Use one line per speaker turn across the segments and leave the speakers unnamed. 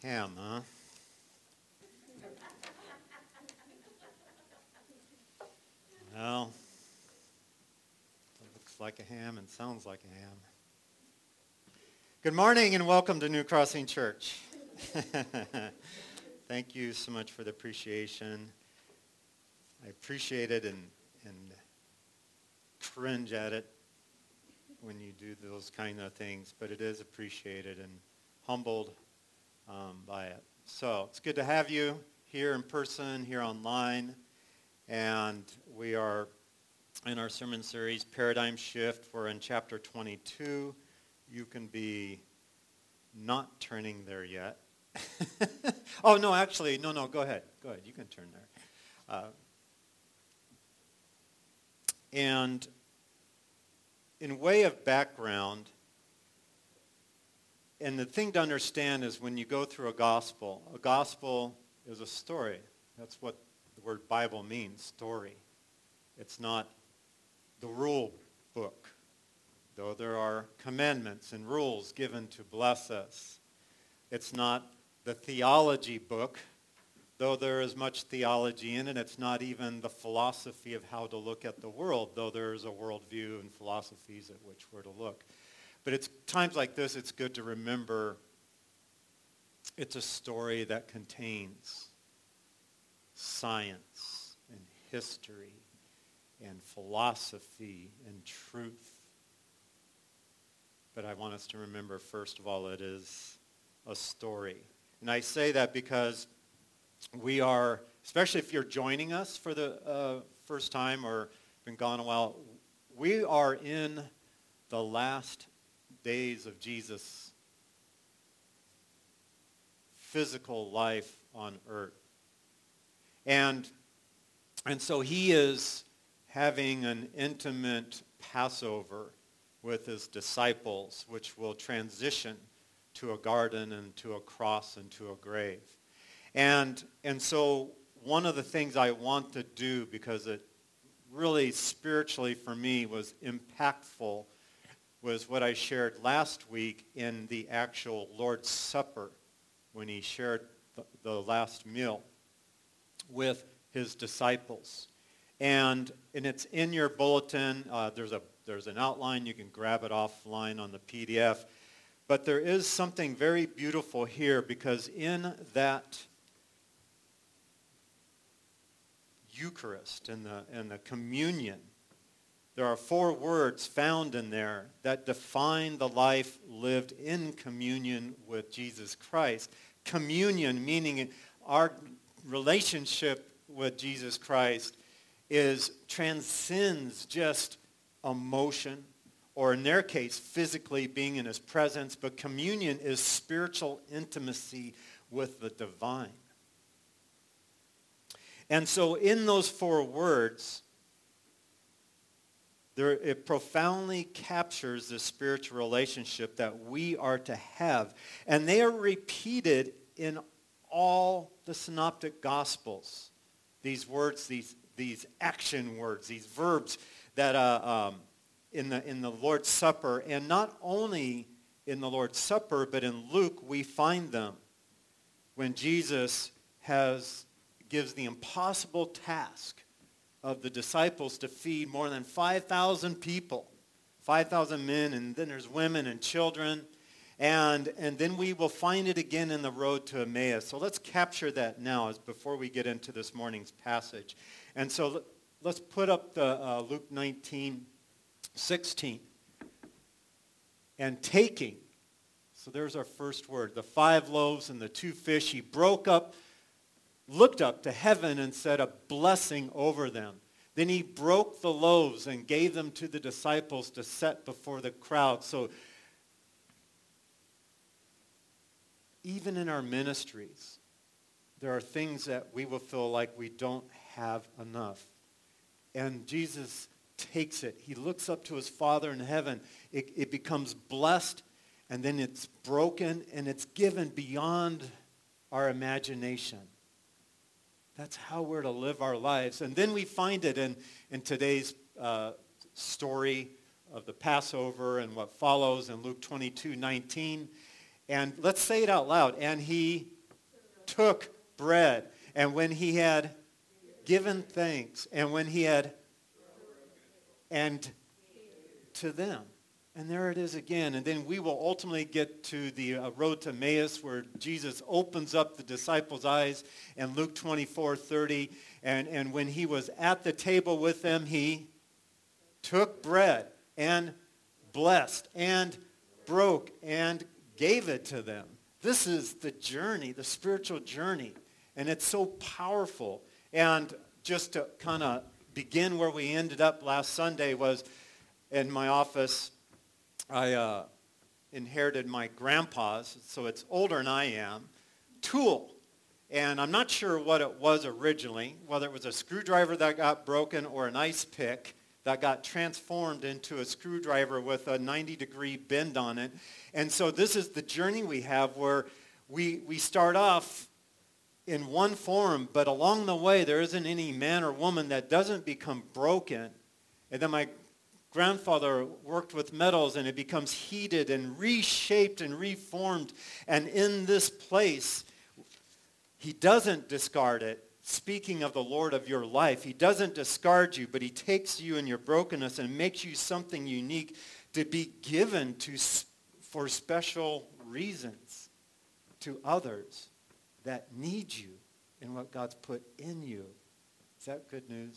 Ham, huh? Well, it looks like a ham and sounds like a ham. Good morning and welcome to New Crossing Church. Thank you so much for the appreciation. I appreciate it and cringe at it when you do those kind of things, but it is appreciated and humbled by it. So it's good to have you here in person, here online, and we are in our sermon series, Paradigm Shift. We're in chapter 22. You can be not turning there yet. Oh, no, actually, no, go ahead. Go ahead, you can turn there. And in way of background, and the thing to understand is when you go through a gospel is a story. That's what the word Bible means, story. It's not the rule book, though there are commandments and rules given to bless us. It's not the theology book, though there is much theology in it. It's not even the philosophy of how to look at the world, though there is a worldview and philosophies at which we're to look. But it's times like this, it's good to remember it's a story that contains science and history and philosophy and truth. But I want us to remember, first of all, it is a story. And I say that because we are, especially if you're joining us for the first time or been gone a while, we are in the last days of Jesus' physical life on earth. And so he is having an intimate Passover with his disciples, which will transition to a garden and to a cross and to a grave. And so one of the things I want to do, because it really spiritually for me was impactful, was what I shared last week in the actual Lord's Supper when he shared the last meal with his disciples. And it's in your bulletin. There's an outline. You can grab it offline on the PDF. But there is something very beautiful here, because in that Eucharist and the communion, there are 4 words found in there that define the life lived in communion with Jesus Christ. Communion, meaning our relationship with Jesus Christ, transcends just emotion, or in their case, physically being in his presence, but communion is spiritual intimacy with the divine. And so in those 4 words, it profoundly captures the spiritual relationship that we are to have. And they are repeated in all the synoptic gospels. These words, these action words, these verbs that in the Lord's Supper, and not only in the Lord's Supper, but in Luke we find them when Jesus gives the impossible task of the disciples to feed more than 5,000 people, 5,000 men, and then there's women and children. And then we will find it again in the road to Emmaus. So let's capture that now before we get into this morning's passage. And so let's put up the Luke 19:16. And taking, so there's our first word, the 5 loaves and the 2 fish, he broke up, looked up to heaven and said a blessing over them. Then he broke the loaves and gave them to the disciples to set before the crowd. So even in our ministries, there are things that we will feel like we don't have enough. And Jesus takes it. He looks up to his Father in heaven. It becomes blessed, and then it's broken, and it's given beyond our imagination. That's how we're to live our lives. And then we find it in today's story of the Passover and what follows in Luke 22:19. And let's say it out loud. And he took bread, and when he had given thanks, and when he had, and to them. And there it is again. And then we will ultimately get to the road to Emmaus, where Jesus opens up the disciples' eyes in Luke 24:30. And when he was at the table with them, he took bread and blessed and broke and gave it to them. This is the journey, the spiritual journey. And it's so powerful. And just to kind of begin where we ended up last Sunday was in my office. I inherited my grandpa's, so it's older than I am, tool. And I'm not sure what it was originally, whether it was a screwdriver that got broken or an ice pick that got transformed into a screwdriver with a 90-degree bend on it. And so this is the journey we have where we start off in one form, but along the way there isn't any man or woman that doesn't become broken. And then my grandfather worked with metals, and it becomes heated and reshaped and reformed. And in this place, he doesn't discard it. Speaking of the Lord of your life, he doesn't discard you, but he takes you in your brokenness and makes you something unique to be given to for special reasons to others that need you and what God's put in you. Is that good news?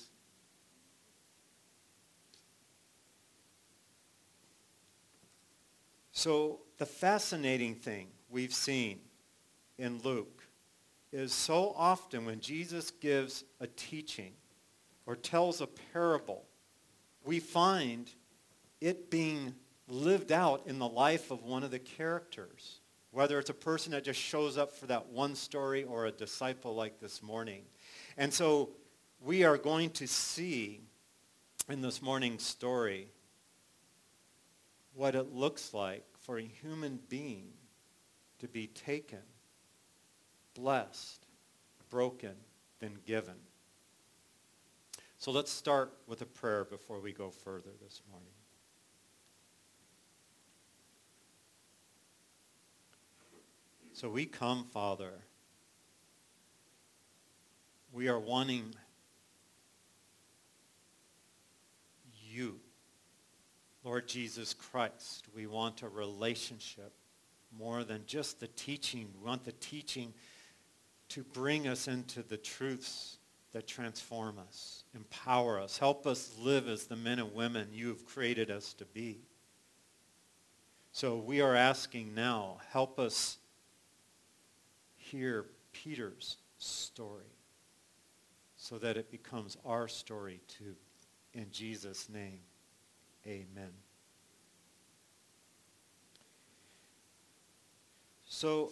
So the fascinating thing we've seen in Luke is so often when Jesus gives a teaching or tells a parable, we find it being lived out in the life of one of the characters, whether it's a person that just shows up for that one story or a disciple like this morning. And so we are going to see in this morning's story what it looks like for a human being to be taken, blessed, broken, then given. So let's start with a prayer before we go further this morning. So we come, Father. We are wanting you. Lord Jesus Christ, we want a relationship more than just the teaching. We want the teaching to bring us into the truths that transform us, empower us, help us live as the men and women you have created us to be. So we are asking now, help us hear Peter's story so that it becomes our story too. In Jesus' name. Amen. So,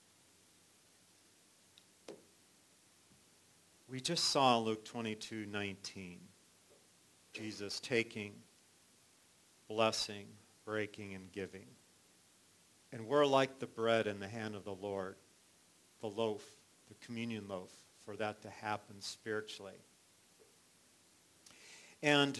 we just saw Luke 22:19, Jesus taking, blessing, breaking, and giving. And we're like the bread in the hand of the Lord, the loaf, the communion loaf, for that to happen spiritually. And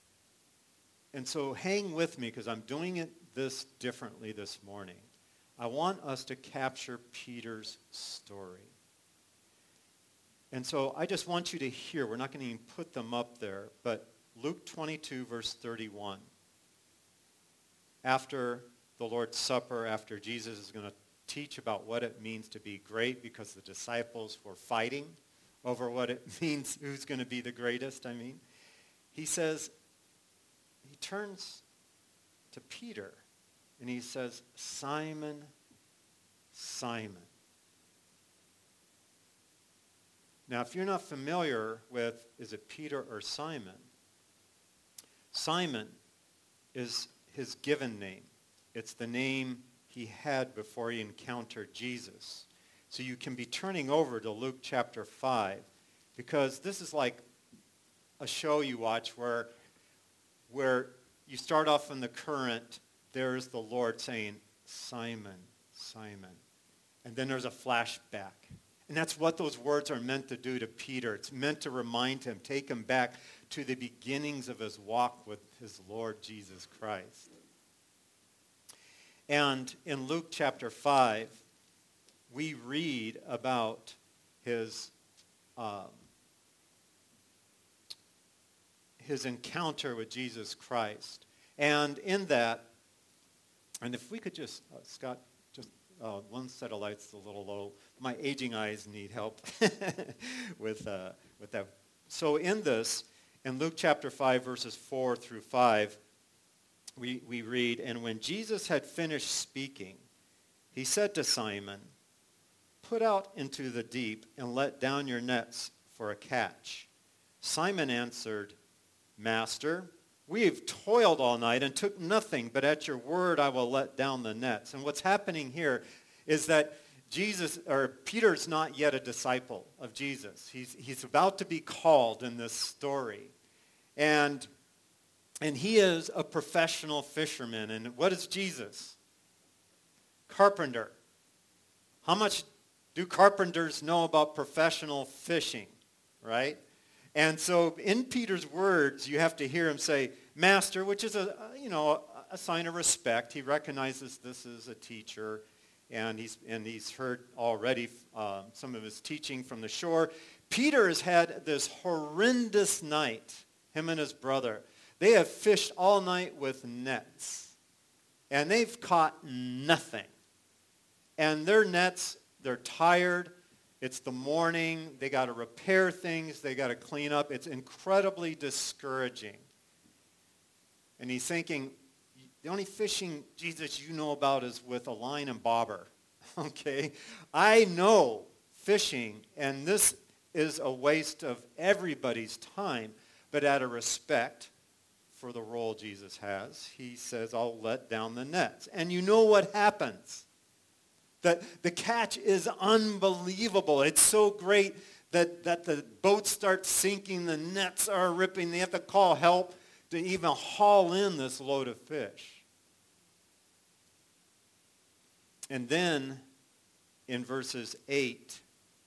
so hang with me because I'm doing it this differently this morning. I want us to capture Peter's story. And so I just want you to hear, we're not going to even put them up there, but Luke 22, verse 31. After the Lord's Supper, after Jesus is going to teach about what it means to be great, because the disciples were fighting over what it means, who's going to be the greatest, he says, he turns to Peter and he says, Simon, Simon. Now, if you're not familiar with, is it Peter or Simon? Simon is his given name. It's the name he had before he encountered Jesus. So you can be turning over to Luke chapter 5, because this is like a show you watch where you start off in the current, there's the Lord saying, Simon, Simon. And then there's a flashback. And that's what those words are meant to do to Peter. It's meant to remind him, take him back to the beginnings of his walk with his Lord Jesus Christ. And in Luke chapter 5, we read about his encounter with Jesus Christ. And in that, and if we could just, Scott, just one set of lights a little low. My aging eyes need help with that. So in this, in Luke chapter 5, verses 4 through 5, we read, "And when Jesus had finished speaking, he said to Simon, 'Put out into the deep and let down your nets for a catch.' Simon answered, 'Master, we have toiled all night and took nothing, but at your word I will let down the nets.'" And what's happening here is that Peter's not yet a disciple of Jesus. He's about to be called in this story. And he is a professional fisherman. And what is Jesus? Carpenter. How much do carpenters know about professional fishing, right? And so in Peter's words, you have to hear him say, "Master," which is a sign of respect. He recognizes this is a teacher, and he's heard already some of his teaching from the shore. Peter has had this horrendous night, him and his brother. They have fished all night with nets, and they've caught nothing. And their nets, they're tired. It's the morning. They got to repair things. They got to clean up. It's incredibly discouraging. And he's thinking, the only fishing, Jesus, you know about is with a line and bobber. Okay? I know fishing, and this is a waste of everybody's time, but out of respect for the role Jesus has, he says, "I'll let down the nets." And you know what happens? That the catch is unbelievable. It's so great that the boat starts sinking, the nets are ripping. They have to call help to even haul in this load of fish. And then in verse 8,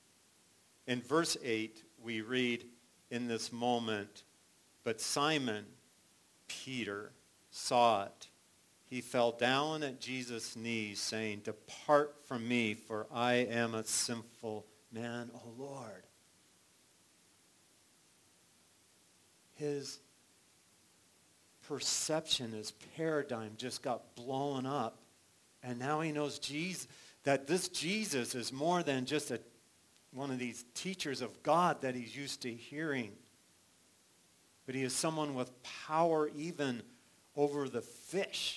we read in this moment, "But Simon Peter saw it. He fell down at Jesus' knees, saying, 'Depart from me, for I am a sinful man, O Lord.'" His perception, his paradigm just got blown up. And now he knows that this Jesus is more than just one of these teachers of God that he's used to hearing. But he is someone with power even over the fish.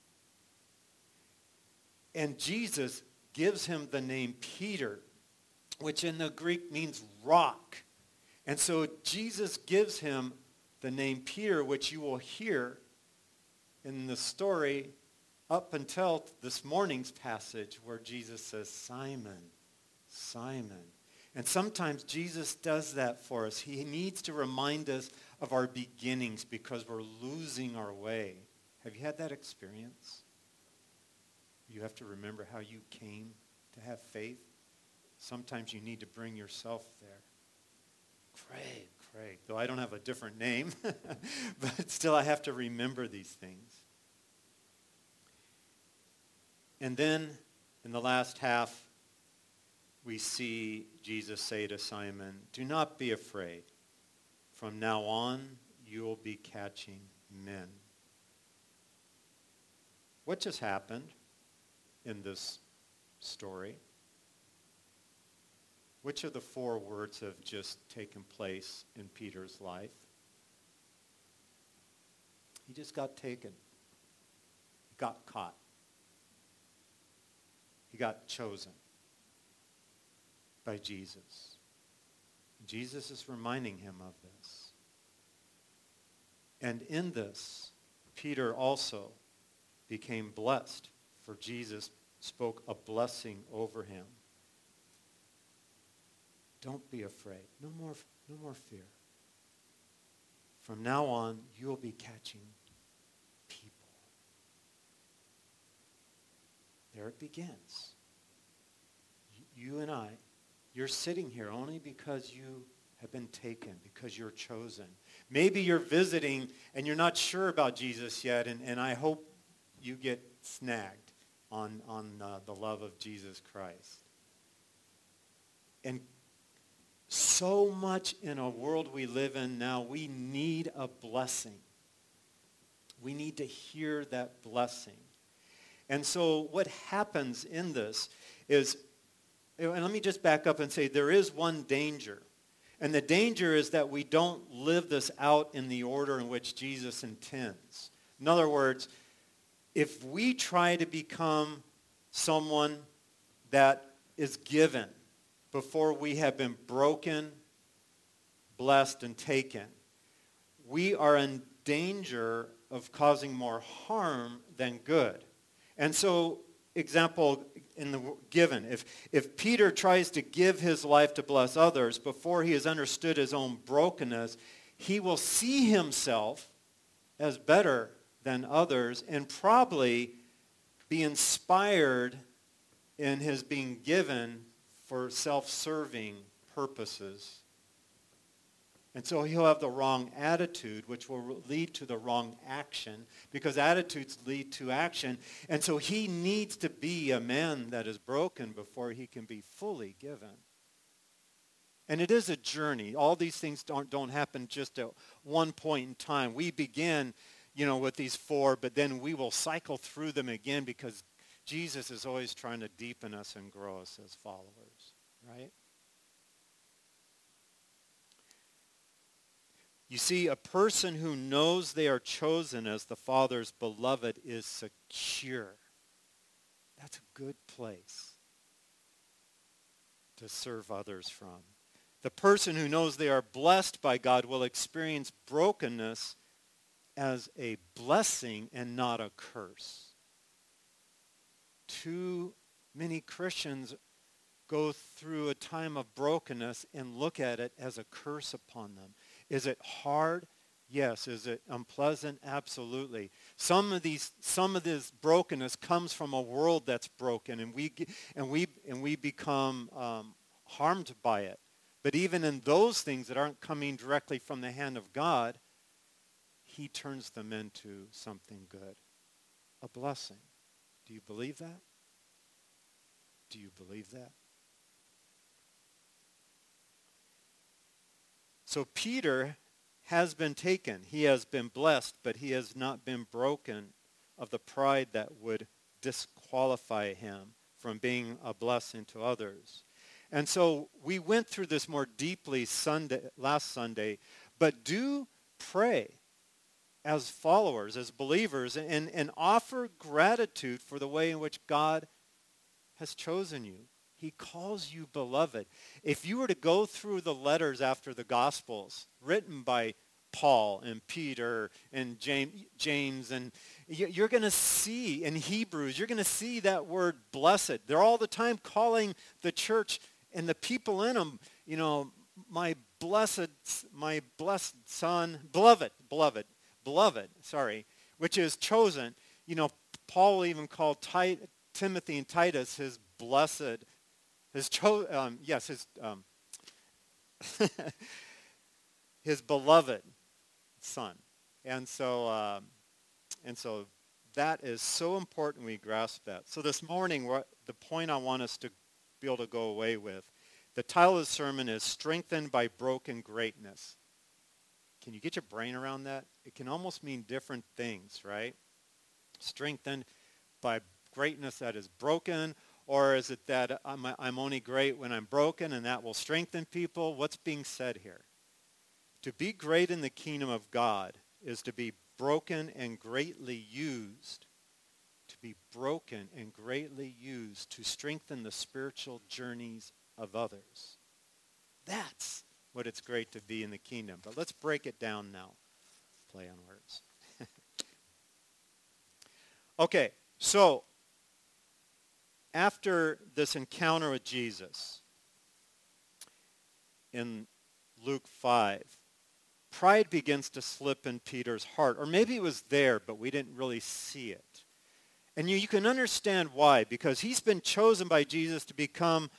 And Jesus gives him the name Peter, which in the Greek means rock. And so Jesus gives him the name Peter, which you will hear in the story up until this morning's passage where Jesus says, "Simon, Simon." And sometimes Jesus does that for us. He needs to remind us of our beginnings because we're losing our way. Have you had that experience? You have to remember how you came to have faith. Sometimes you need to bring yourself there. Craig, though I don't have a different name, but still I have to remember these things. And then in the last half, we see Jesus say to Simon, "Do not be afraid. From now on, you will be catching men." What just happened in this story? Which of the four words have just taken place in Peter's life? He just got taken. He got caught. He got chosen by Jesus. Jesus is reminding him of this. And in this, Peter also became blessed, for Jesus spoke a blessing over him. Don't be afraid. No more fear. From now on, you'll be catching people. There it begins. You and I, you're sitting here only because you have been taken, because you're chosen. Maybe you're visiting and you're not sure about Jesus yet, and I hope you get snagged on the love of Jesus Christ. And so much in a world we live in now, we need a blessing. We need to hear that blessing. And so what happens in this is, and let me just back up and say there is one danger. And the danger is that we don't live this out in the order in which Jesus intends. In other words, if we try to become someone that is given before we have been broken, blessed, and taken, we are in danger of causing more harm than good. And so, example in the given, if Peter tries to give his life to bless others before he has understood his own brokenness, he will see himself as better than others and probably be inspired in his being given for self-serving purposes. And so he'll have the wrong attitude, which will lead to the wrong action, because attitudes lead to action. And so he needs to be a man that is broken before he can be fully given. And it is a journey. All these things don't happen just at one point in time. We begin, with these 4, but then we will cycle through them again because Jesus is always trying to deepen us and grow us as followers, right? You see, a person who knows they are chosen as the Father's beloved is secure. That's a good place to serve others from. The person who knows they are blessed by God will experience brokenness as a blessing and not a curse. Too many Christians go through a time of brokenness and look at it as a curse upon them. Is it hard? Yes. Is it unpleasant? Absolutely. Some of this brokenness comes from a world that's broken, and we become harmed by it. But even in those things that aren't coming directly from the hand of God, he turns them into something good, a blessing. Do you believe that? Do you believe that? So Peter has been taken. He has been blessed, but he has not been broken of the pride that would disqualify him from being a blessing to others. And so we went through this more deeply last Sunday, but do pray as followers, as believers, and offer gratitude for the way in which God has chosen you. He calls you beloved. If you were to go through the letters after the Gospels written by Paul and Peter and James, and you're going to see in Hebrews, you're going to see that word blessed. They're all the time calling the church and the people in them, my blessed son, beloved, which is chosen. Paul even called Timothy and Titus his blessed, his beloved son. And so that is so important we grasp that. So this morning, the point I want us to be able to go away with, the title of the sermon is Strengthened by Broken Greatness. Can you get your brain around that? It can almost mean different things, right? Strengthened by greatness that is broken, or is it that I'm only great when I'm broken and that will strengthen people? What's being said here? To be great in the kingdom of God is to be broken and greatly used. To be broken and greatly used to strengthen the spiritual journeys of others. That's what it's great to be in the kingdom. But let's break it down now. Play on words. Okay, so after this encounter with Jesus in Luke 5, pride begins to slip in Peter's heart. Or maybe it was there, but we didn't really see it. And you can understand why, because he's been chosen by Jesus to become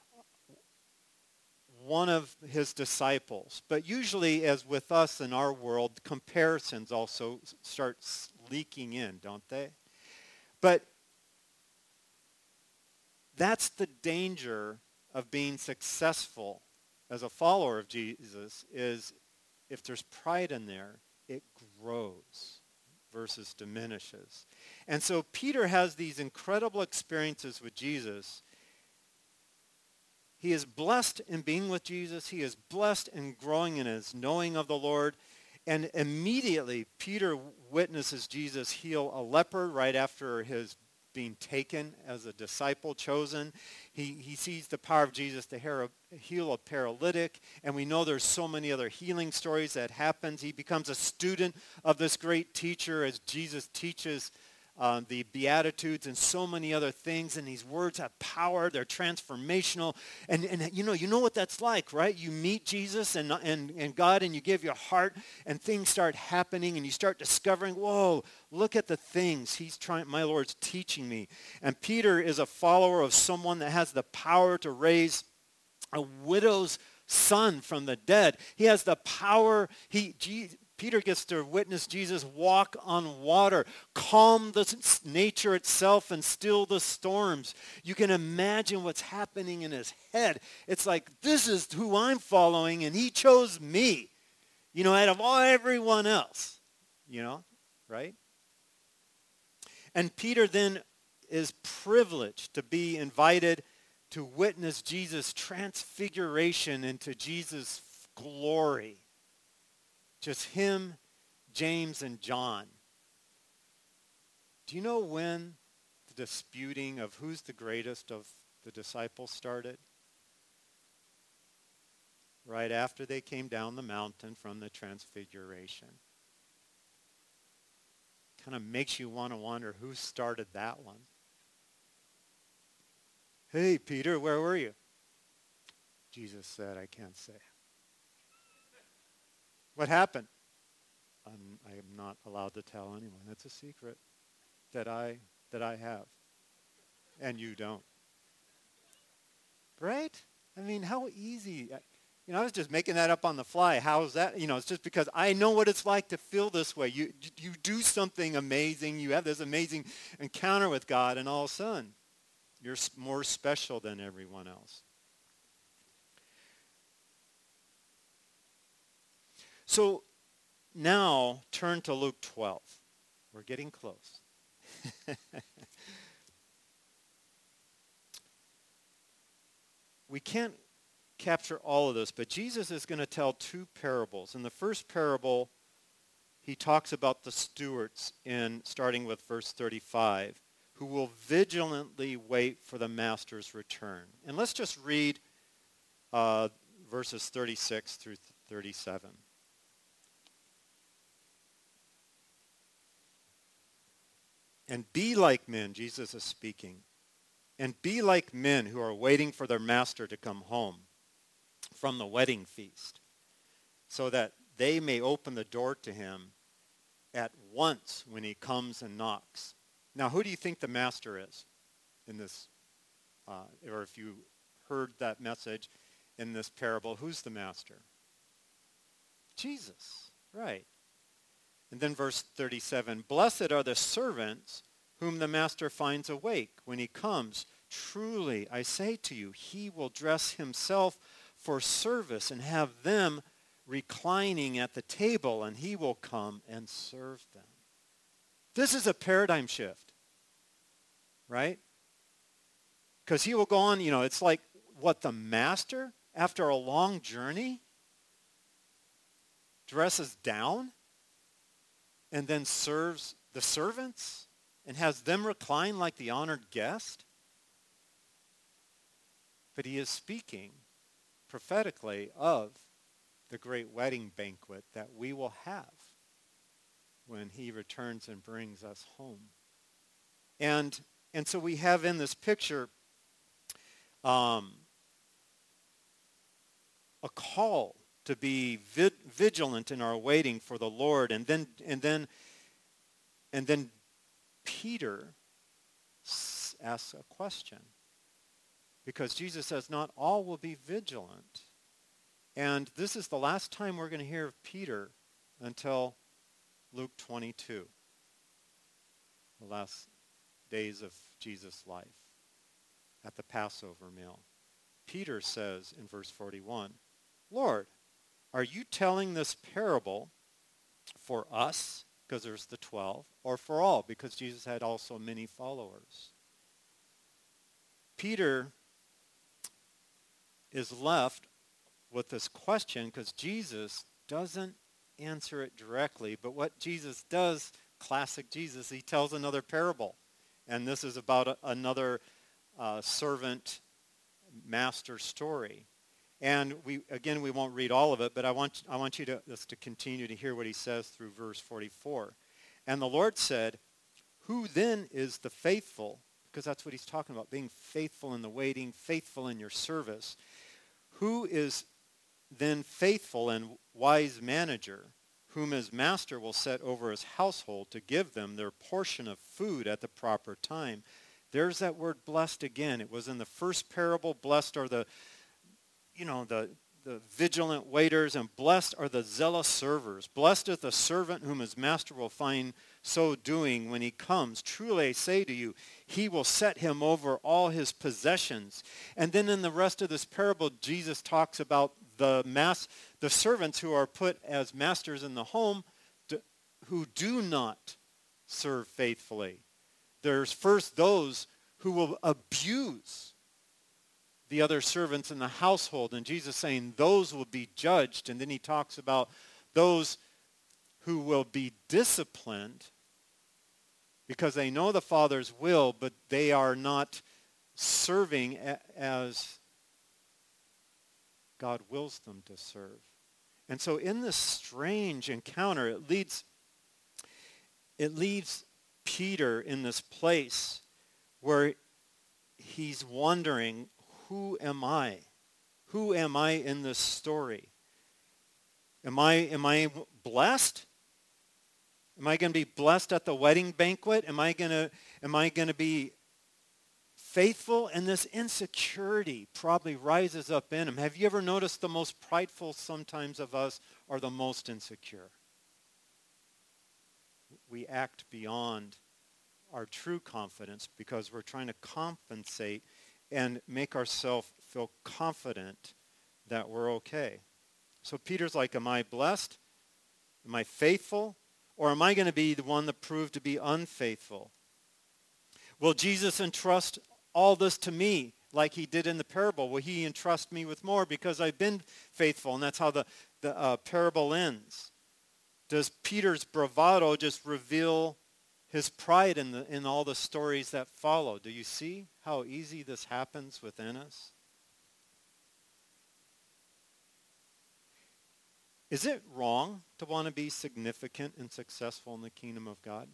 one of his disciples. But usually, as with us in our world, comparisons also start leaking in, don't they? But that's the danger of being successful as a follower of Jesus is if there's pride in there, it grows versus diminishes. And so Peter has these incredible experiences with Jesus. He is blessed in being with Jesus. He is blessed in growing in his knowing of the Lord. And immediately, Peter witnesses Jesus heal a leper right after his being taken as a disciple chosen. He sees the power of Jesus to heal a paralytic, and we know there's so many other healing stories that happens. He becomes a student of this great teacher as Jesus teaches the Beatitudes and so many other things, and these words have power. They're transformational, and you know what that's like, right? You meet Jesus and God, and you give your heart, and things start happening, and you start discovering, whoa, look at the things my Lord's teaching me. And Peter is a follower of someone that has the power to raise a widow's son from the dead. He has the power. Peter gets to witness Jesus walk on water, calm the nature itself and still the storms. You can imagine what's happening in his head. It's like, this is who I'm following, and he chose me, out of everyone else, right? And Peter then is privileged to be invited to witness Jesus' transfiguration into Jesus' glory. Just him, James, and John. Do you know when the disputing of who's the greatest of the disciples started? Right after they came down the mountain from the transfiguration. Kind of makes you want to wonder who started that one. Hey, Peter, where were you? Jesus said, I can't say. What happened? I am not allowed to tell anyone. That's a secret that I have. And you don't. Right? I mean, how easy. I was just making that up on the fly. How is that? It's just because I know what it's like to feel this way. You do something amazing. You have this amazing encounter with God, and all of a sudden, you're more special than everyone else. So now turn to Luke 12. We're getting close. We can't capture all of this, but Jesus is going to tell two parables. In the first parable, he talks about the stewards starting with verse 35, who will vigilantly wait for the master's return. And let's just read verses 36 through 37. And be like men, Jesus is speaking, and be like men who are waiting for their master to come home from the wedding feast, so that they may open the door to him at once when he comes and knocks. Now, who do you think the master is in this, or if you heard that message in this parable, who's the master? Jesus, right. And then verse 37, blessed are the servants whom the master finds awake when he comes. Truly, I say to you, he will dress himself for service and have them reclining at the table, and he will come and serve them. This is a paradigm shift, right? Because he will go on, it's like what the master, after a long journey, dresses down and then serves the servants and has them recline like the honored guest. But he is speaking prophetically of the great wedding banquet that we will have when he returns and brings us home. And so we have in this picture a call to be vigilant in our waiting for the Lord. And then Peter asks a question, because Jesus says not all will be vigilant. And this is the last time we're going to hear of Peter until Luke 22, the last days of Jesus' life at the Passover meal. Peter says in verse 41, Lord, are you telling this parable for us, because there's the 12, or for all, because Jesus had also many followers? Peter is left with this question because Jesus doesn't answer it directly, but what Jesus does, classic Jesus, he tells another parable. And this is about another servant master story. And we won't read all of it, but I want you to continue to hear what he says through verse 44. And the Lord said, who then is the faithful? Because that's what he's talking about, being faithful in the waiting, faithful in your service. Who is then faithful and wise manager, whom his master will set over his household to give them their portion of food at the proper time? There's that word blessed again. It was in the first parable. Blessed are the vigilant waiters, and blessed are the zealous servers. Blessed is the servant whom his master will find so doing when he comes. Truly I say to you, he will set him over all his possessions. And then in the rest of this parable, Jesus talks about the servants who are put as masters in the home who do not serve faithfully. There's first those who will abuse the other servants in the household. And Jesus saying those will be judged. And then he talks about those who will be disciplined because they know the Father's will, but they are not serving as God wills them to serve. And so in this strange encounter, it leaves Peter in this place where he's wondering, who am I? Who am I in this story? Am I blessed? Am I going to be blessed at the wedding banquet? Am I going to be faithful? And this insecurity probably rises up in him. Have you ever noticed the most prideful sometimes of us are the most insecure? We act beyond our true confidence because we're trying to compensate and make ourselves feel confident that we're okay. So Peter's like, am I blessed? Am I faithful? Or am I going to be the one that proved to be unfaithful? Will Jesus entrust all this to me like he did in the parable? Will he entrust me with more because I've been faithful? And that's how the parable ends. Does Peter's bravado just reveal his pride in all the stories that follow? Do you see how easy this happens within us? Is it wrong to want to be significant and successful in the kingdom of God?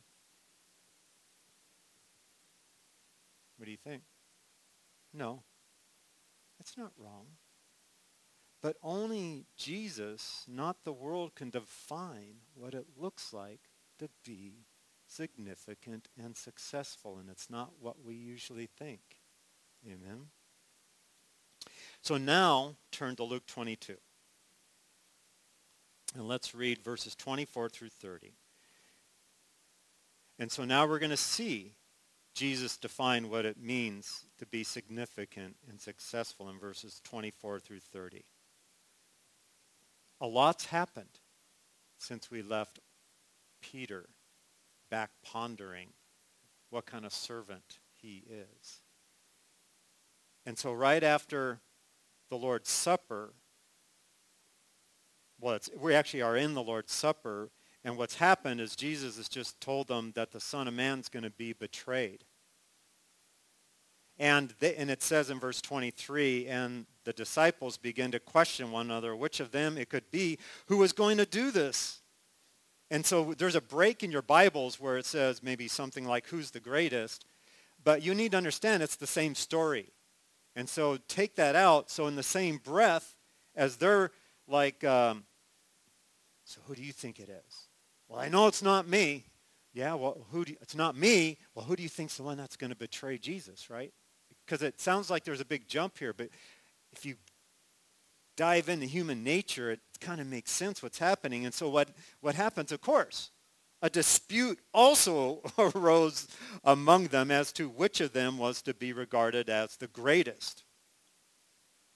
What do you think? No, it's not wrong. But only Jesus, not the world, can define what it looks like to be significant and successful, and it's not what we usually think. Amen? So now, turn to Luke 22. And let's read verses 24 through 30. And so now we're going to see Jesus define what it means to be significant and successful in verses 24 through 30. A lot's happened since we left Peter back pondering what kind of servant he is. And so right after the Lord's Supper, we actually are in the Lord's Supper, and what's happened is Jesus has just told them that the Son of Man's going to be betrayed. And it says in verse 23, and the disciples begin to question one another, which of them it could be who was going to do this. And so there's a break in your Bibles where it says maybe something like, who's the greatest? But you need to understand it's the same story. And so take that out. So in the same breath as they're like, so who do you think it is? Well, I know it's not me. Yeah, well, it's not me. Well, who do you think's the one that's going to betray Jesus, right? Because it sounds like there's a big jump here, but if you dive into human nature, it kind of makes sense what's happening. And so what happens, of course, a dispute also arose among them as to which of them was to be regarded as the greatest.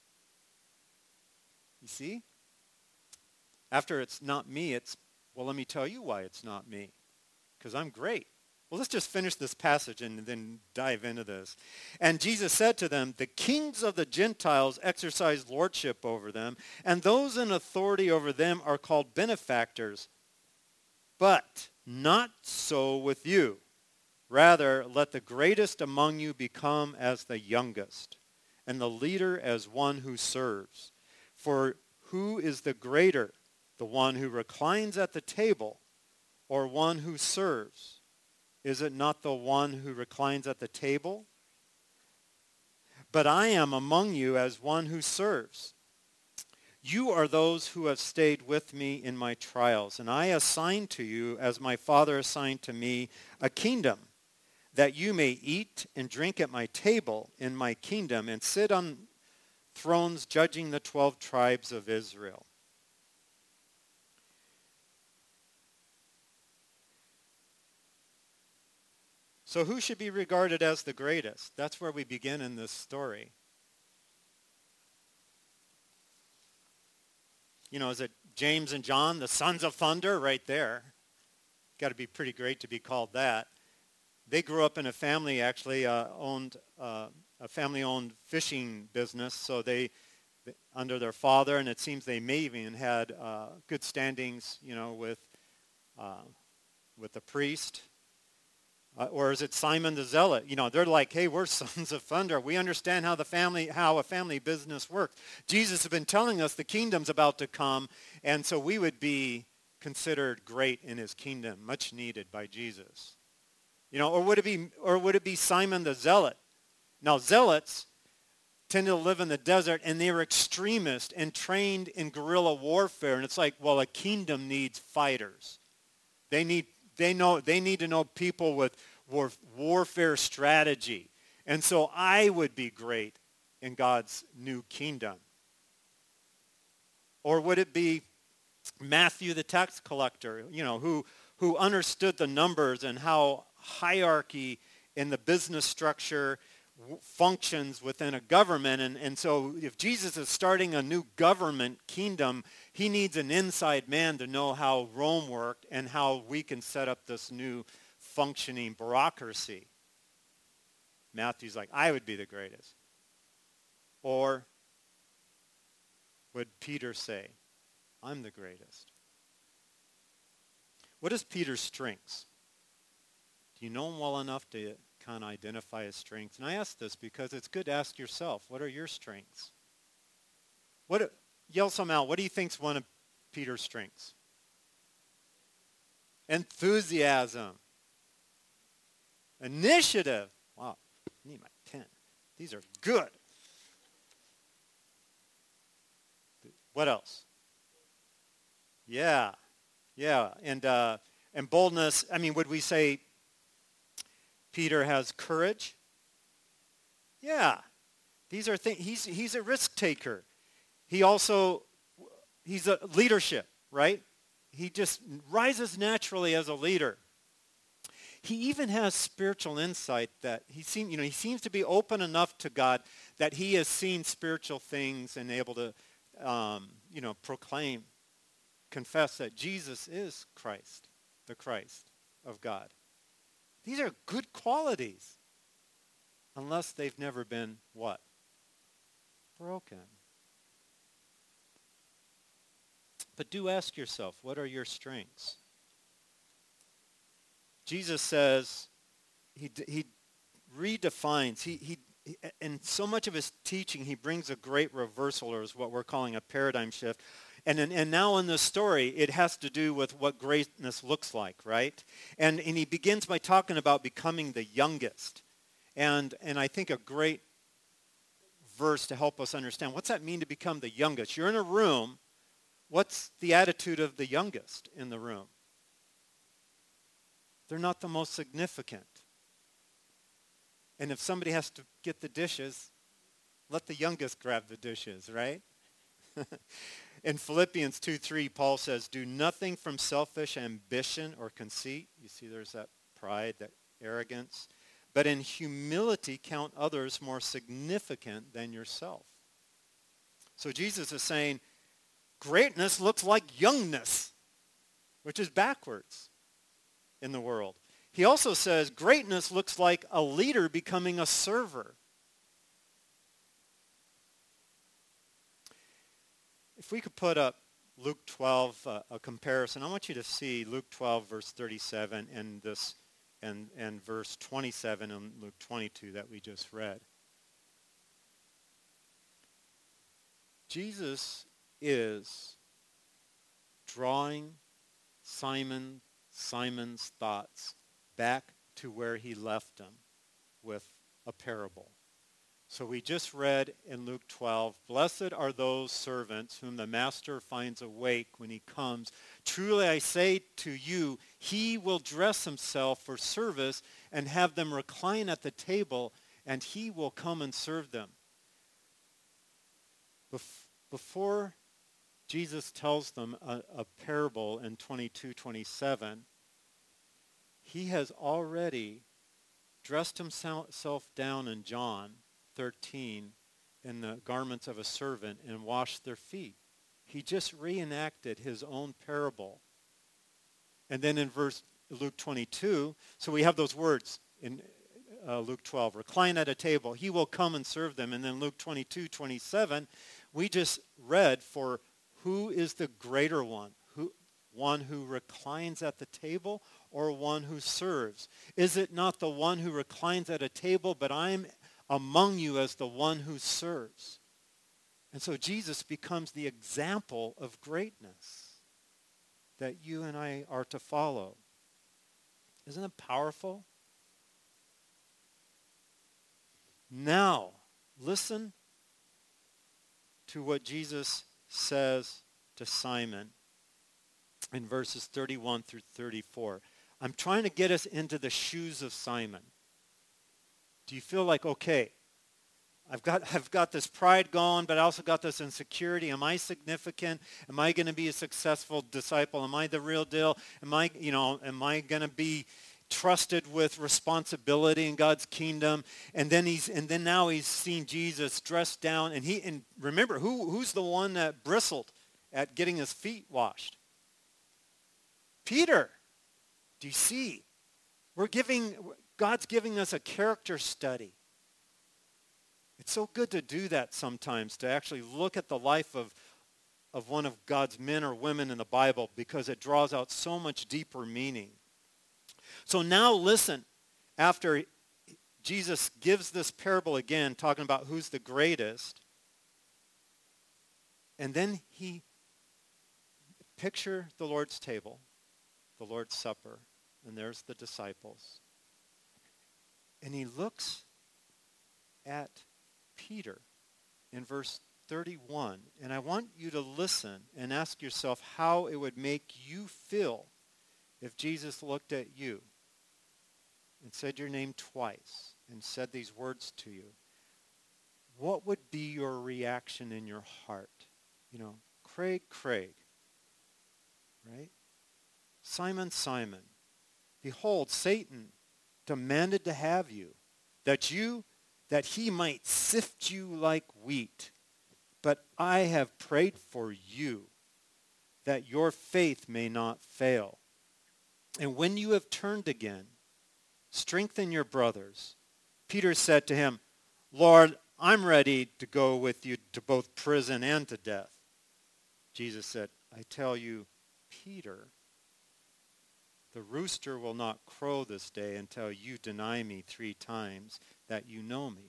You see? After it's not me, it's, well, let me tell you why it's not me. Because I'm great. Well, let's just finish this passage and then dive into this. And Jesus said to them, the kings of the Gentiles exercise lordship over them, and those in authority over them are called benefactors. But not so with you. Rather, let the greatest among you become as the youngest, and the leader as one who serves. For who is the greater, the one who reclines at the table or one who serves? Is it not the one who reclines at the table? But I am among you as one who serves. You are those who have stayed with me in my trials, and I assign to you, as my Father assigned to me, a kingdom, that you may eat and drink at my table in my kingdom and sit on thrones judging the 12 tribes of Israel. So who should be regarded as the greatest? That's where we begin in this story. You know, is it James and John, the sons of thunder, right there? Got to be pretty great to be called that. They grew up in a family, actually, owned a family-owned fishing business, so they, under their father, and it seems they may even had good standings, you know, with the priest. Or is it Simon the Zealot? You know, they're like, hey, we're sons of thunder. We understand how a family business works. Jesus has been telling us the kingdom's about to come, and so we would be considered great in his kingdom, much needed by Jesus. You know, or would it be Simon the Zealot? Now, zealots tend to live in the desert, and they're extremists and trained in guerrilla warfare. And it's like, well, a kingdom needs fighters. They need to know people with warfare strategy. And so I would be great in God's new kingdom. Or would it be Matthew the tax collector, you know, who understood the numbers and how hierarchy in the business structure functions within a government. And so if Jesus is starting a new government kingdom, he needs an inside man to know how Rome worked and how we can set up this new functioning bureaucracy. Matthew's like, I would be the greatest. Or would Peter say, I'm the greatest? What is Peter's strengths? Do you know him well enough to kind of identify his strengths? And I ask this because it's good to ask yourself, what are your strengths? Yell some out. What do you think's one of Peter's strengths? Enthusiasm. Initiative. Wow, I need my pen. These are good. What else? Yeah. And boldness. I mean, would we say Peter has courage? Yeah. These are things. He's a risk taker. He's a leadership, right? He just rises naturally as a leader. He even has spiritual insight that he seems to be open enough to God that he has seen spiritual things and able to proclaim, confess that Jesus is Christ, the Christ of God. These are good qualities, unless they've never been what? Broken. But do ask yourself, what are your strengths? Jesus says, he redefines, he in so much of his teaching, he brings a great reversal, or is what we're calling a paradigm shift. And now in this story, it has to do with what greatness looks like, right? And he begins by talking about becoming the youngest. And I think a great verse to help us understand, what's that mean to become the youngest? You're in a room. What's the attitude of the youngest in the room? They're not the most significant. And if somebody has to get the dishes, let the youngest grab the dishes, right? In Philippians 2:3, Paul says, do nothing from selfish ambition or conceit. You see there's that pride, that arrogance. But in humility count others more significant than yourself. So Jesus is saying, greatness looks like youngness, which is backwards in the world. He also says greatness looks like a leader becoming a server. If we could put up Luke 12, a comparison, I want you to see Luke 12, verse 37, and verse 27 in Luke 22 that we just read. Jesus is drawing Simon's thoughts back to where he left them with a parable. So we just read in Luke 12, blessed are those servants whom the master finds awake when he comes. Truly I say to you, he will dress himself for service and have them recline at the table, and he will come and serve them. Before Jesus tells them a parable in 22:27, he has already dressed himself down in John 13 in the garments of a servant and washed their feet. He just reenacted his own parable. And then in Luke 22, so we have those words in Luke 12, recline at a table. He will come and serve them. And then Luke 22:27, we just read for who is the greater one? One who reclines at the table or one who serves? Is it not the one who reclines at a table, but I'm among you as the one who serves? And so Jesus becomes the example of greatness that you and I are to follow. Isn't it powerful? Now, listen to what Jesus says to Simon in verses 31 through 34. I'm trying to get us into the shoes of Simon. Do you feel like, okay, I've got this pride going, but I also got this insecurity. Am I significant? Am I going to be a successful disciple? Am I the real deal? Am I going to be trusted with responsibility in God's kingdom? And then now he's seen Jesus dressed down, and remember, who's the one that bristled at getting his feet washed? Peter. Do you see? God's giving us a character study. It's so good to do that sometimes, to actually look at the life of one of God's men or women in the Bible, because it draws out so much deeper meaning. So now listen, after Jesus gives this parable again, talking about who's the greatest, and then he picture the Lord's table, the Lord's Supper, and there's the disciples. And he looks at Peter in verse 31. And I want you to listen and ask yourself how it would make you feel if Jesus looked at you and said your name twice and said these words to you. What would be your reaction in your heart? Craig, right? Simon, Simon, behold, Satan demanded to have you, that he might sift you like wheat. But I have prayed for you, that your faith may not fail. And when you have turned again, strengthen your brothers. Peter said to him, Lord, I'm ready to go with you to both prison and to death. Jesus said, I tell you, Peter, the rooster will not crow this day until you deny me 3 times that you know me.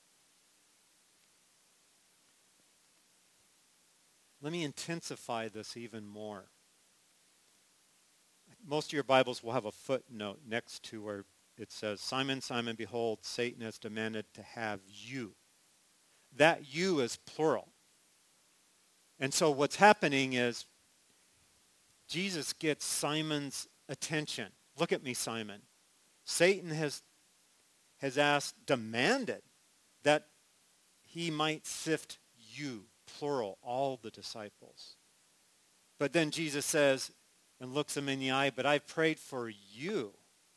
Let me intensify this even more. Most of your Bibles will have a footnote next to where it says, Simon, Simon, behold, Satan has demanded to have you. That you is plural. And so what's happening is Jesus gets Simon's attention. Look at me, Simon. Satan has demanded that he might sift you, plural, all the disciples. But then Jesus says, and looks him in the eye, but I've prayed for you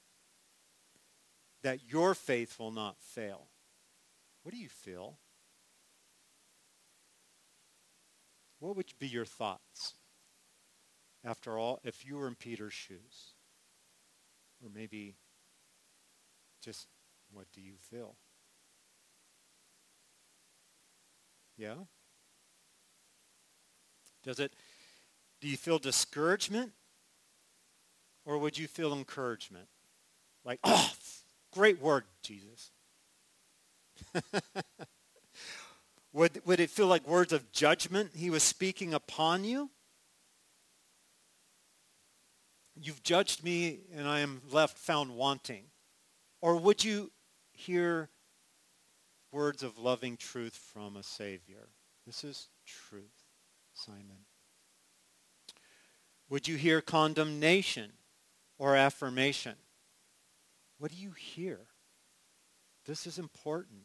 that your faith will not fail. What do you feel? what would be your thoughts? After all, if you were in Peter's shoes, or maybe just what do you feel? Yeah? Do you feel discouragement? Or would you feel encouragement? Like, oh, great word, Jesus. Would it feel like words of judgment he was speaking upon you? You've judged me and I am found wanting. Or would you hear words of loving truth from a Savior? This is truth, Simon. Would you hear condemnation or affirmation? What do you hear? This is important.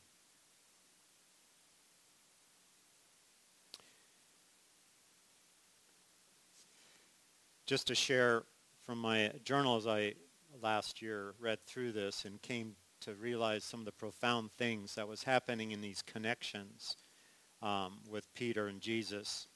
Just to share from my journal as I last year read through this and came to realize some of the profound things that was happening in these connections with Peter and Jesus.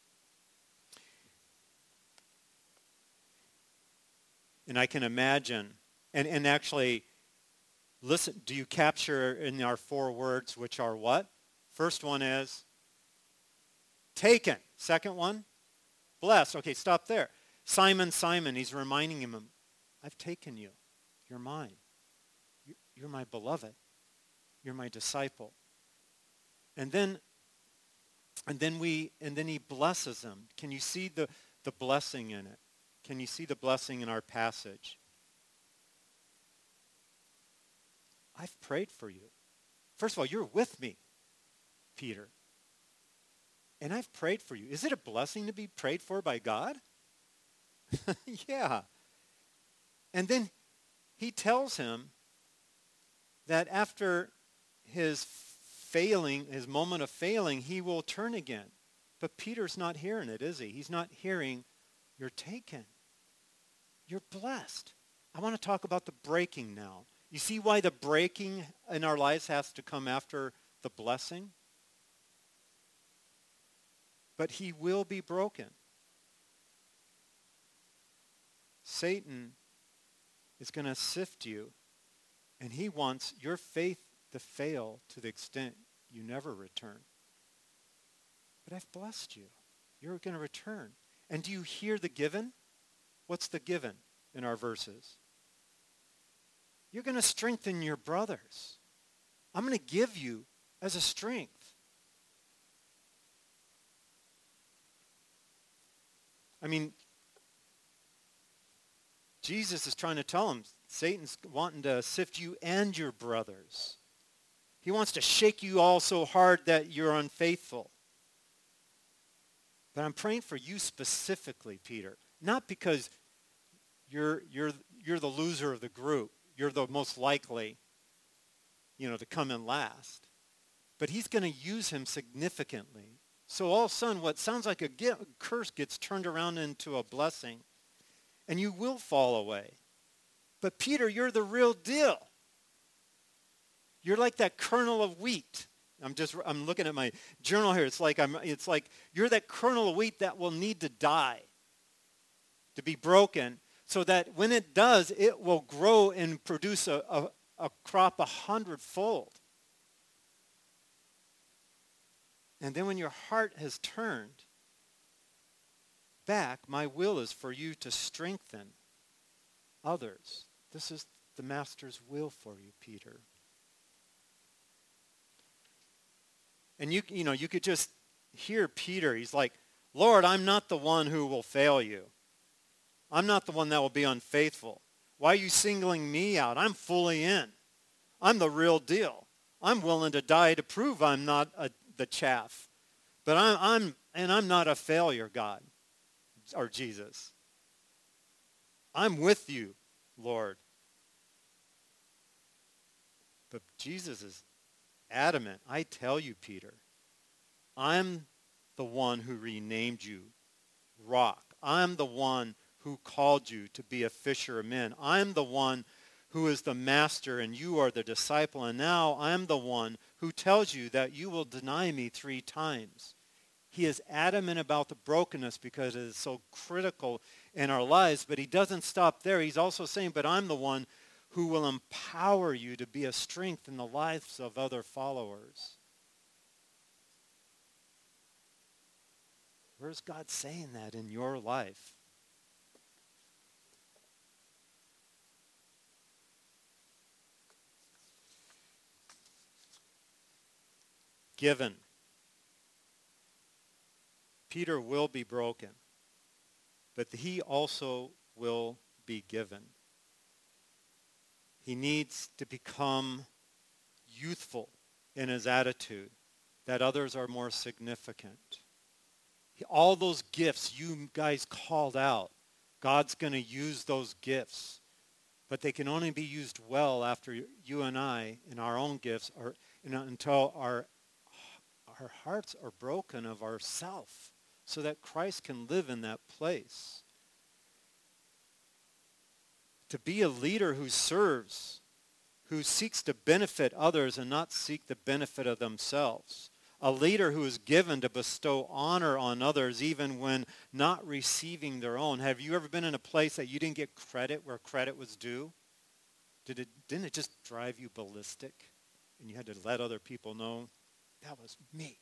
And I can imagine, and actually, listen, do you capture in our 4 words, which are what? First one is taken. Second one, blessed. Okay, stop there. Simon, Simon, he's reminding him, I've taken you. You're mine. You're my beloved. You're my disciple. And then he blesses him. Can you see the blessing in it? Can you see the blessing in our passage? I've prayed for you. First of all, you're with me, Peter. And I've prayed for you. Is it a blessing to be prayed for by God? Yeah. And then he tells him that after his moment of failing, he will turn again. But Peter's not hearing it, is he? He's not hearing, you're taken. You're blessed. I want to talk about the breaking now. You see why the breaking in our lives has to come after the blessing? But he will be broken. Satan is going to sift you, and he wants your faith to fail to the extent you never return. But I've blessed you. You're going to return. And do you hear the given? What's the given in our verses? You're going to strengthen your brothers. I'm going to give you as a strength. I mean, Jesus is trying to tell him, Satan's wanting to sift you and your brothers. He wants to shake you all so hard that you're unfaithful. But I'm praying for you specifically, Peter. Not because you're the loser of the group. You're the most likely, to come in last. But he's going to use him significantly. So all of a sudden, what sounds like a curse gets turned around into a blessing. And you will fall away. But Peter, you're the real deal. You're like that kernel of wheat. I'm looking at my journal here. It's like you're that kernel of wheat that will need to die, to be broken, so that when it does, it will grow and produce a crop 100-fold. And then when your heart has turned back, my will is for you to strengthen others. This is the Master's will for you, Peter. And you could just hear Peter. He's like, Lord, I'm not the one who will fail you. I'm not the one that will be unfaithful. Why are you singling me out? I'm fully in. I'm the real deal. I'm willing to die to prove I'm not the chaff. But I'm not a failure, God, or Jesus. I'm with you, Lord. But Jesus is adamant. I tell you, Peter, I'm the one who renamed you Rock. I'm the one who called you to be a fisher of men. I'm the one who is the master and you are the disciple. And now I'm the one who tells you that you will deny me 3 times. He is adamant about the brokenness because it is so critical in our lives, but he doesn't stop there. He's also saying, but I'm the one who will empower you to be a strength in the lives of other followers. Where's God saying that in your life? Given. Peter will be broken, but he also will be given. He needs to become youthful in his attitude, that others are more significant. All those gifts you guys called out, God's going to use those gifts, but they can only be used well after you and I, in our own gifts, until our hearts are broken of ourself, so that Christ can live in that place. To be a leader who serves, who seeks to benefit others and not seek the benefit of themselves. A leader who is given to bestow honor on others even when not receiving their own. Have you ever been in a place that you didn't get credit where credit was due? Didn't it just drive you ballistic? And you had to let other people know, that was me.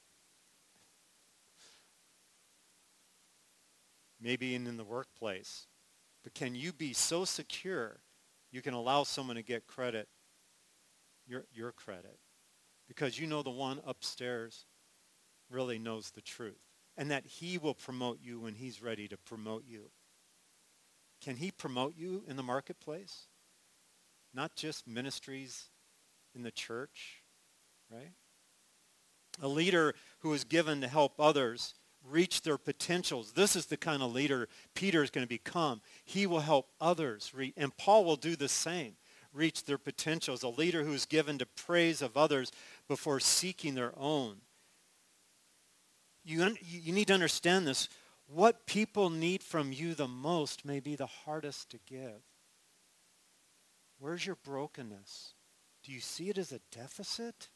Maybe in the workplace. But can you be so secure you can allow someone to get credit, your credit? Because you know the one upstairs really knows the truth. And that he will promote you when he's ready to promote you. Can he promote you in the marketplace? Not just ministries in the church, right? A leader who is given to help others reach their potentials. This is the kind of leader Peter is going to become. He will help others, and Paul will do the same, reach their potentials. A leader who is given to praise of others before seeking their own. You need to understand this. What people need from you the most may be the hardest to give. Where's your brokenness? Do you see it as a deficit?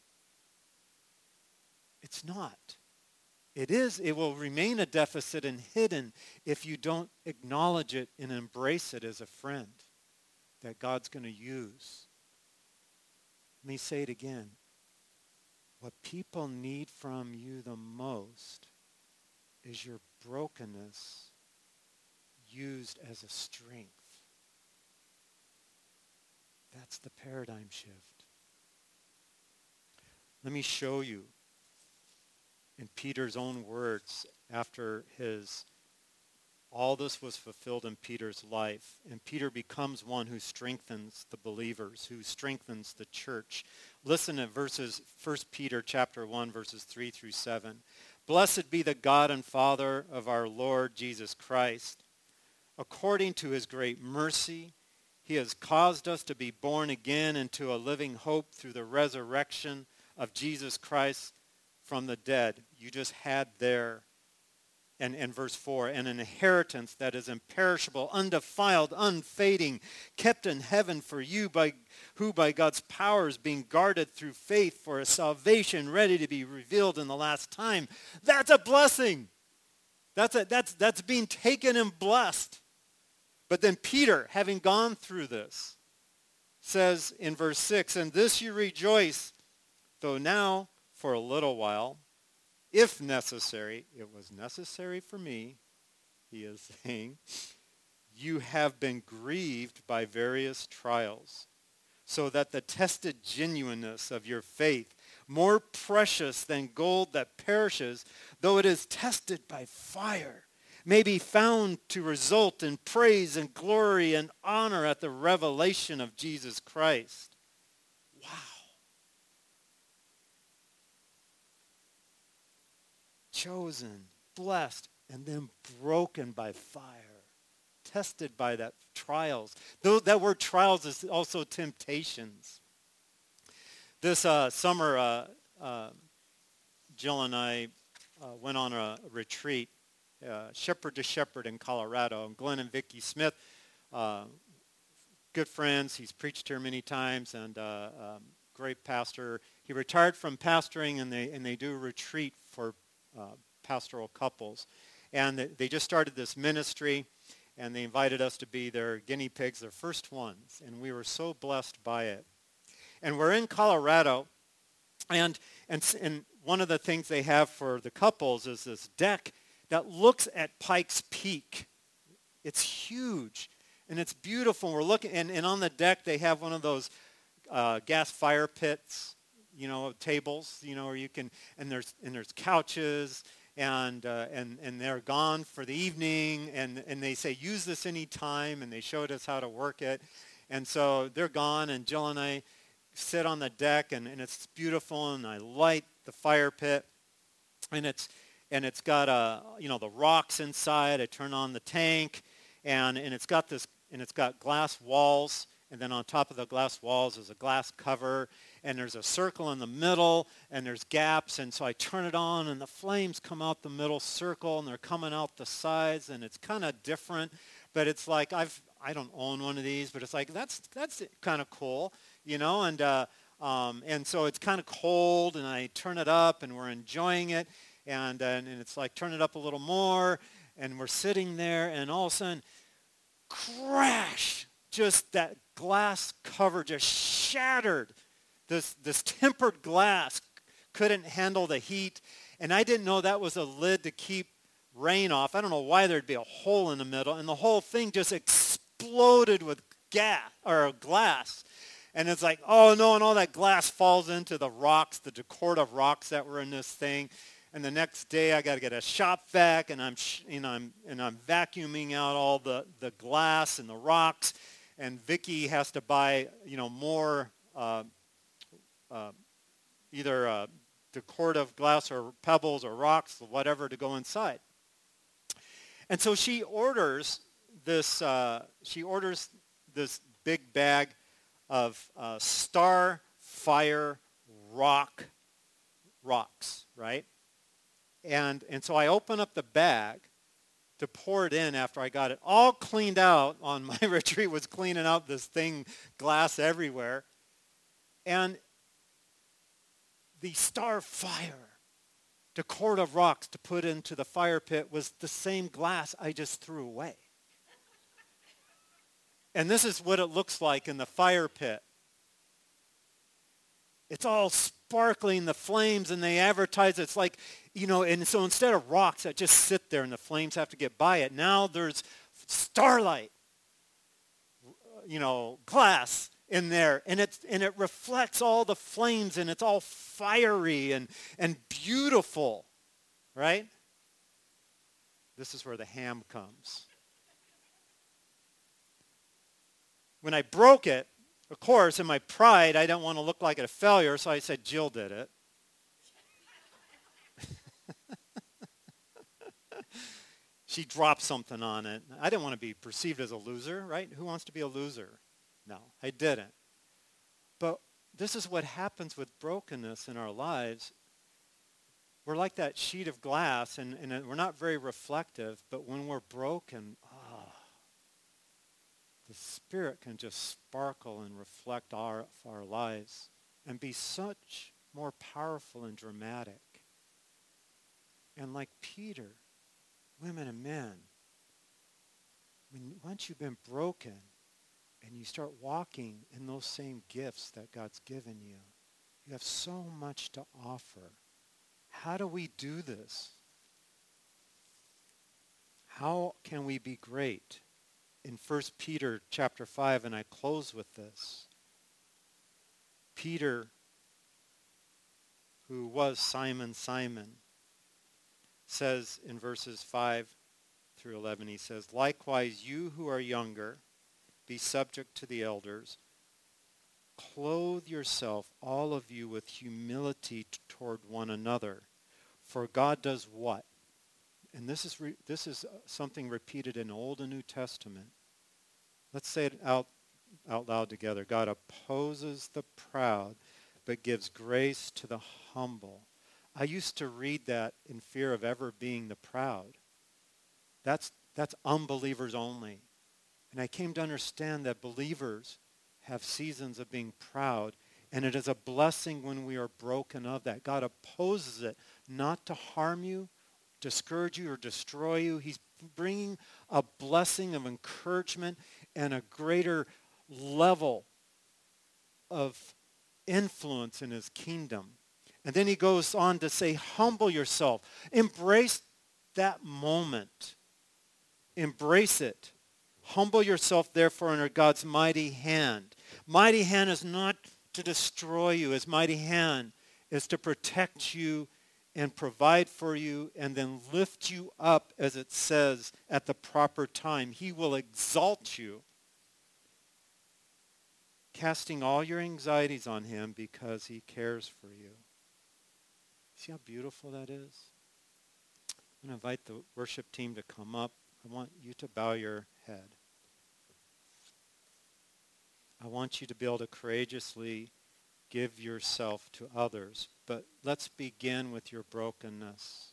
It's not. It will remain a deficit and hidden if you don't acknowledge it and embrace it as a friend that God's going to use. Let me say it again. What people need from you the most is your brokenness used as a strength. That's the paradigm shift. Let me show you in Peter's own words after all this was fulfilled in Peter's life. And Peter becomes one who strengthens the believers, who strengthens the church. Listen to 1 Peter chapter 1, verses 3 through 7. Blessed be the God and Father of our Lord Jesus Christ. According to his great mercy, he has caused us to be born again into a living hope through the resurrection of Jesus Christ from the dead. You just had there, and verse 4, an inheritance that is imperishable, undefiled, unfading, kept in heaven for you, who by God's power is being guarded through faith for a salvation ready to be revealed in the last time. That's a blessing. That's being taken and blessed. But then Peter, having gone through this, says in verse 6, and this you rejoice, though now for a little while, if necessary, it was necessary for me, he is saying, you have been grieved by various trials, so that the tested genuineness of your faith, more precious than gold that perishes, though it is tested by fire, may be found to result in praise and glory and honor at the revelation of Jesus Christ. Wow. Chosen, blessed, and then broken by fire. Tested by that trials. Though that word trials is also temptations. This summer, Jill and I went on a retreat, Shepherd to Shepherd in Colorado. Glenn and Vicki Smith, good friends. He's preached here many times, and great pastor. He retired from pastoring, and they do a retreat for pastoral couples. And they just started this ministry, and they invited us to be their guinea pigs, their first ones. And we were so blessed by it. And we're in Colorado, and one of the things they have for the couples is this deck that looks at Pikes Peak. It's huge, and it's beautiful. We're looking, and on the deck they have one of those gas fire pits, tables, where you can, and there's couches, and they're gone for the evening, and they say use this any time, and they showed us how to work it, and so they're gone, and Jill and I sit on the deck, and it's beautiful, and I light the fire pit, and it's got the rocks inside. I turn on the tank, and it's got glass walls, and then on top of the glass walls is a glass cover, and there's a circle in the middle, and there's gaps, and so I turn it on, and the flames come out the middle circle, and they're coming out the sides, and it's kind of different, but it's like I don't own one of these, but it's like that's kind of cool, and so it's kind of cold, and I turn it up, and we're enjoying it, and it's like turn it up a little more, and we're sitting there, and all of a sudden, crash! Just that glass cover just shattered. This tempered glass couldn't handle the heat, and I didn't know that was a lid to keep rain off. I don't know why there'd be a hole in the middle, and the whole thing just exploded with glass. And it's like, oh no, and all that glass falls into the rocks, the decorative rocks that were in this thing. And the next day I got to get a shop vac, and I'm vacuuming out all the glass and the rocks. And Vicky has to buy, more either decorative glass or pebbles or rocks or whatever to go inside. And so she orders this big bag of Starfire rocks, right? And so I open up the bag to pour it in after I got it all cleaned out. On my retreat was cleaning out this thing, glass everywhere. And the Starfire decorative rocks to put into the fire pit was the same glass I just threw away. And this is what it looks like in the fire pit. It's all sparkling, the flames, and they advertise it's like, and so instead of rocks that just sit there and the flames have to get by it, now there's starlight, glass in there, and it reflects all the flames, and it's all fiery and beautiful, right? This is where the ham comes. When I broke it, of course, in my pride, I didn't want to look like a failure, so I said Jill did it. She dropped something on it. I didn't want to be perceived as a loser, right? Who wants to be a loser? No, I didn't. But this is what happens with brokenness in our lives. We're like that sheet of glass, and we're not very reflective, but when we're broken, the Spirit can just sparkle and reflect our lives and be such more powerful and dramatic. And like Peter, women and men, once you've been broken and you start walking in those same gifts that God's given you, you have so much to offer. How do we do this? How can we be great? In 1 Peter chapter 5, and I close with this, Peter, who was Simon, says in verses 5 through 11, he says, likewise, you who are younger, be subject to the elders. Clothe yourself, all of you, with humility toward one another. For God does what? And this is something repeated in Old and New Testament. Let's say it out loud together. God opposes the proud, but gives grace to the humble. I used to read that in fear of ever being the proud. That's unbelievers only. And I came to understand that believers have seasons of being proud, and it is a blessing when we are broken of that. God opposes it, not to harm you, discourage you or destroy you. He's bringing a blessing of encouragement and a greater level of influence in his kingdom. And then he goes on to say, humble yourself. Embrace that moment. Embrace it. Humble yourself, therefore, under God's mighty hand. Mighty hand is not to destroy you. His mighty hand is to protect you and provide for you and then lift you up, as it says, at the proper time. He will exalt you, casting all your anxieties on him because he cares for you. See how beautiful that is? I'm going to invite the worship team to come up. I want you to bow your head. I want you to be able to courageously give yourself to others. But let's begin with your brokenness.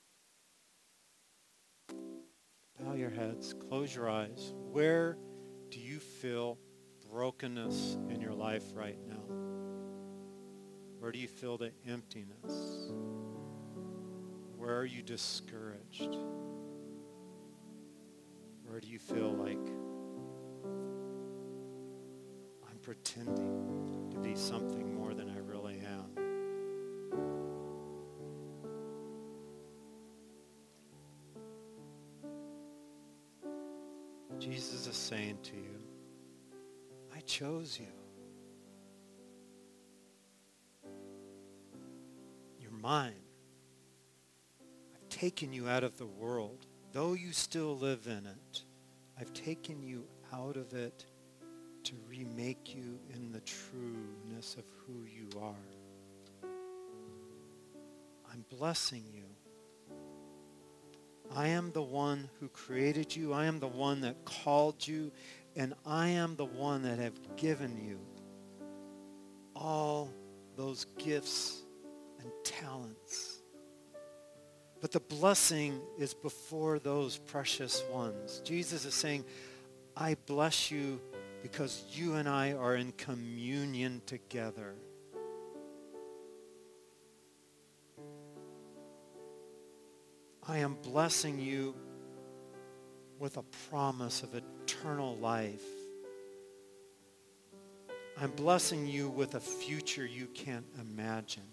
Bow your heads. Close your eyes. Where do you feel brokenness in your life right now? Where do you feel the emptiness? Where are you discouraged? Where do you feel like I'm pretending to be something more than I really am? Jesus is saying to you, I chose you. You're mine. I've taken you out of the world. Though you still live in it, I've taken you out of it to remake you in the trueness of who you are. I'm blessing you. I am the one who created you. I am the one that called you. And I am the one that have given you all those gifts and talents. But the blessing is before those precious ones. Jesus is saying, I bless you because you and I are in communion together. I am blessing you with a promise of eternal life. I'm blessing you with a future you can't imagine.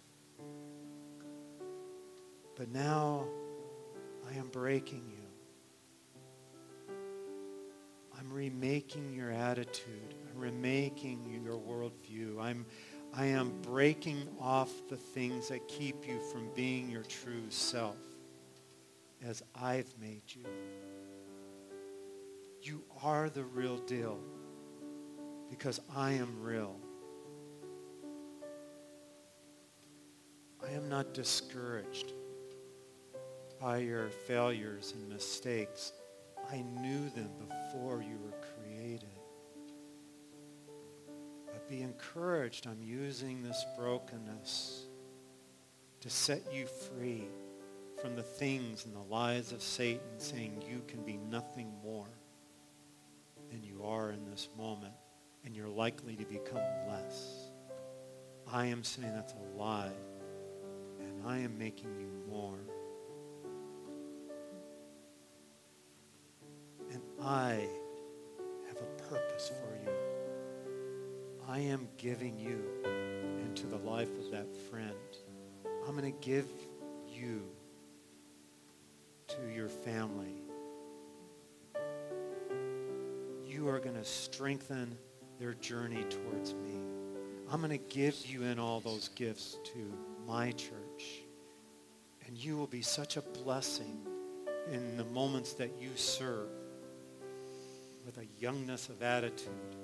But now I am breaking you. I'm remaking your attitude. I'm remaking your worldview. I am breaking off the things that keep you from being your true self as I've made you. You are the real deal because I am real. I am not discouraged by your failures and mistakes. I knew them before you were created. But be encouraged. I'm using this brokenness to set you free from the things and the lies of Satan saying you can be nothing more than you are in this moment, and you're likely to become less. I am saying that's a lie, and I am making you more. And I have a purpose for you. I am giving you into the life of that friend. I'm going to give you to your family. You are going to strengthen their journey towards me. I'm going to give you in all those gifts to my church. And you will be such a blessing in the moments that you serve with a youngness of attitude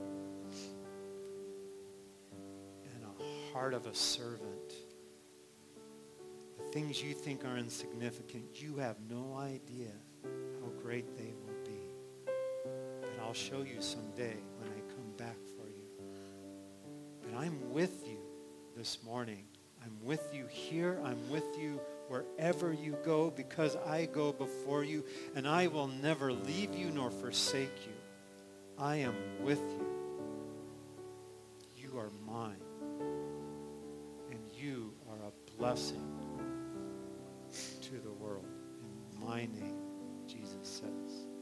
and a heart of a servant. The things you think are insignificant, you have no idea how great they will be. But I'll show you someday when I come back for you. But I'm with you this morning. I'm with you here. I'm with you wherever you go because I go before you, and I will never leave you nor forsake you. I am with you. You are mine. And you are a blessing to the world. In my name, Jesus says.